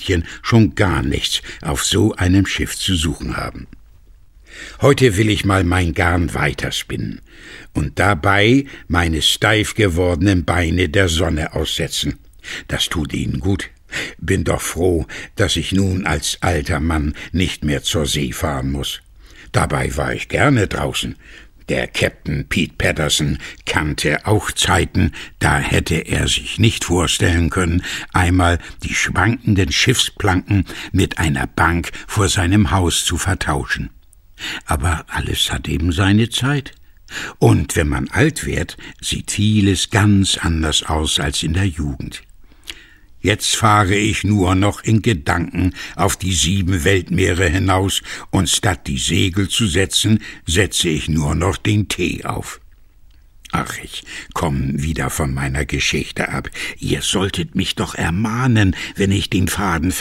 Mädchen schon gar nichts auf so einem Schiff zu suchen haben. Heute will ich mal mein Garn weiterspinnen und dabei meine steif gewordenen Beine der Sonne aussetzen. Das tut ihnen gut. Bin doch froh, dass ich nun als alter Mann nicht mehr zur See fahren muss. Dabei war ich gerne draußen. Der Captain Pete Patterson kannte auch Zeiten, da hätte er sich nicht vorstellen können, einmal die schwankenden Schiffsplanken mit einer Bank vor seinem Haus zu vertauschen. Aber alles hat eben seine Zeit. Und wenn man alt wird, sieht vieles ganz anders aus als in der Jugend. Jetzt fahre ich nur noch in Gedanken auf die 7 Weltmeere hinaus, und statt die Segel zu setzen, setze ich nur noch den Tee auf. Ach, ich komme wieder von meiner Geschichte ab. Ihr solltet mich doch ermahnen, wenn ich den Faden